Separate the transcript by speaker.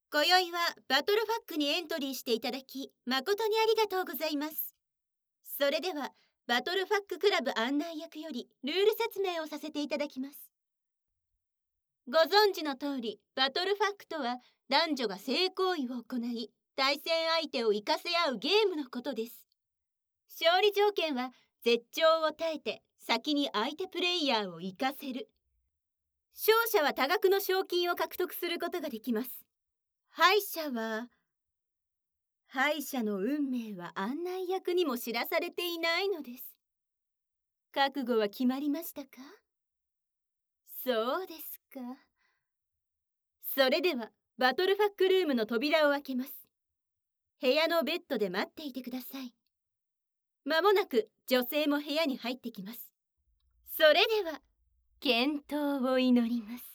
Speaker 1: 今宵はバトルファックにエントリーしていただき誠にありがとうございます。それではバトルファッククラブ案内役よりルール説明をさせていただきます。ご存知の通り、バトルファックとは男女が性行為を行い対戦相手を生かせ合うゲームのことです。勝利条件は絶頂を耐えて先に相手プレイヤーを生かせる。勝者は多額の賞金を獲得することができます。敗者の運命は案内役にも知らされていないのです。覚悟は決まりましたか？そうですか。それではバトルファックルームの扉を開けます。部屋のベッドで待っていてください。まもなく女性も部屋に入ってきます。それでは健闘を祈ります。